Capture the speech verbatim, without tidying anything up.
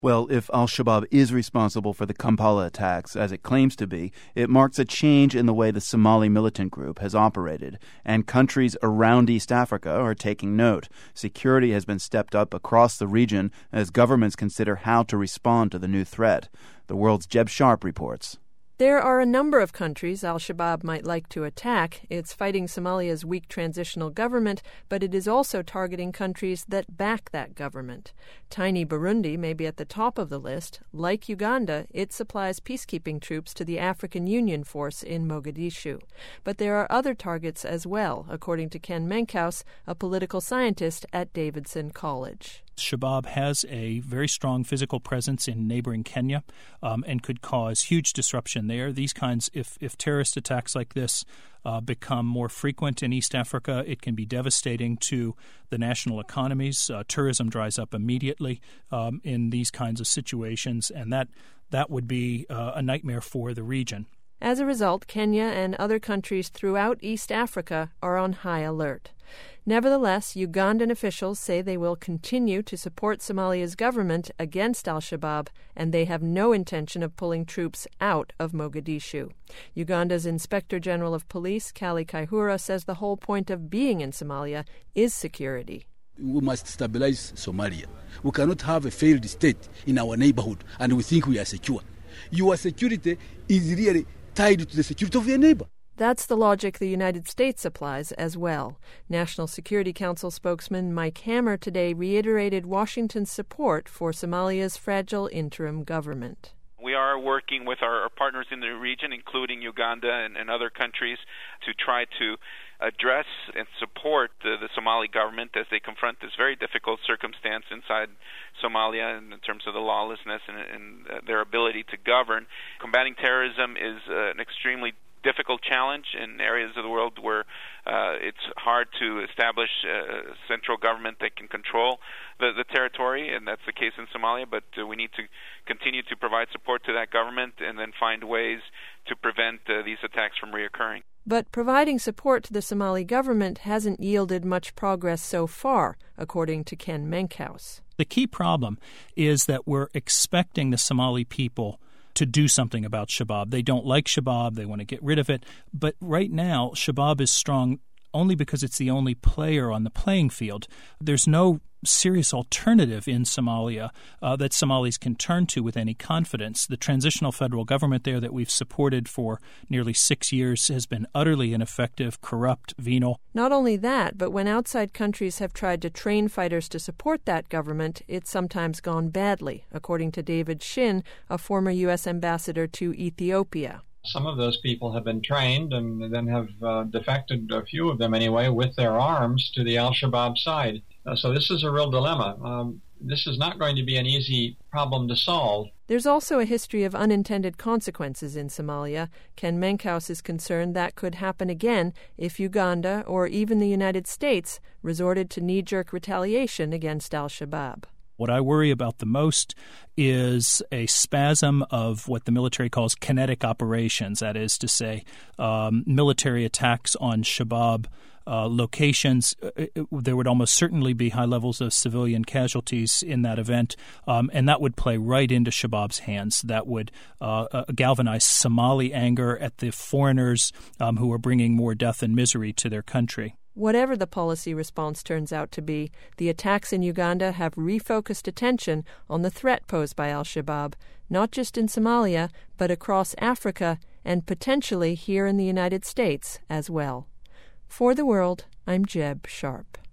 Well, if al-Shabaab is responsible for the Kampala attacks, as it claims to be, it marks a change in the way the Somali militant group has operated, and countries around East Africa are taking note. Security has been stepped up across the region as governments consider how to respond to the new threat. The World's Jeb Sharp reports. There are a number of countries al-Shabaab might like to attack. It's fighting Somalia's weak transitional government, but it is also targeting countries that back that government. Tiny Burundi may be at the top of the list. Like Uganda, it supplies peacekeeping troops to the African Union Force in Mogadishu. But there are other targets as well, according to Ken Menkhaus, a political scientist at Davidson College. Shabaab has a very strong physical presence in neighboring Kenya um, and could cause huge disruption there. These kinds, if, if terrorist attacks like this uh, become more frequent in East Africa, it can be devastating to the national economies. Uh, tourism dries up immediately um, in these kinds of situations, and that, that would be uh, a nightmare for the region. As a result, Kenya and other countries throughout East Africa are on high alert. Nevertheless, Ugandan officials say they will continue to support Somalia's government against al-Shabaab, and they have no intention of pulling troops out of Mogadishu. Uganda's Inspector General of Police, Kali Kaihura, says the whole point of being in Somalia is security. We must stabilize Somalia. We cannot have a failed state in our neighborhood and we think we are secure. Your security is really tied to the security of your neighbor. That's the logic the United States applies as well. National Security Council spokesman Mike Hammer today reiterated Washington's support for Somalia's fragile interim government. We are working with our, our partners in the region, including Uganda and, and other countries, to try to address and support the, the Somali government as they confront this very difficult circumstance inside Somalia in terms of the lawlessness and, and uh, their ability to govern. Combating terrorism is uh, an extremely difficult challenge in areas of the world where uh, it's hard to establish a central government that can control the, the territory, and that's the case in Somalia, but uh, we need to continue to provide support to that government and then find ways to prevent uh, these attacks from reoccurring. But providing support to the Somali government hasn't yielded much progress so far, according to Ken Menkhaus. The key problem is that we're expecting the Somali people to do something about Shabaab. They don't like Shabaab. They want to get rid of it. But right now, Shabaab is strong only because it's the only player on the playing field. There's no serious alternative in Somalia uh, that Somalis can turn to with any confidence. The transitional federal government there that we've supported for nearly six years has been utterly ineffective, corrupt, venal. Not only that, but when outside countries have tried to train fighters to support that government, it's sometimes gone badly, according to David Shin, a former U S ambassador to Ethiopia. Some of those people have been trained and then have uh, defected, a few of them anyway, with their arms to the al-Shabaab side. Uh, so this is a real dilemma. Um, this is not going to be an easy problem to solve. There's also a history of unintended consequences in Somalia. Ken Menkhaus is concerned that could happen again if Uganda or even the United States resorted to knee-jerk retaliation against al-Shabaab. What I worry about the most is a spasm of what the military calls kinetic operations, that is to say, um, military attacks on Shabaab uh, locations. It, it, there would almost certainly be high levels of civilian casualties in that event, um, and that would play right into Shabaab's hands. That would uh, uh, galvanize Somali anger at the foreigners um, who are bringing more death and misery to their country. Whatever the policy response turns out to be, the attacks in Uganda have refocused attention on the threat posed by al-Shabaab, not just in Somalia, but across Africa and potentially here in the United States as well. For the World, I'm Jeb Sharp.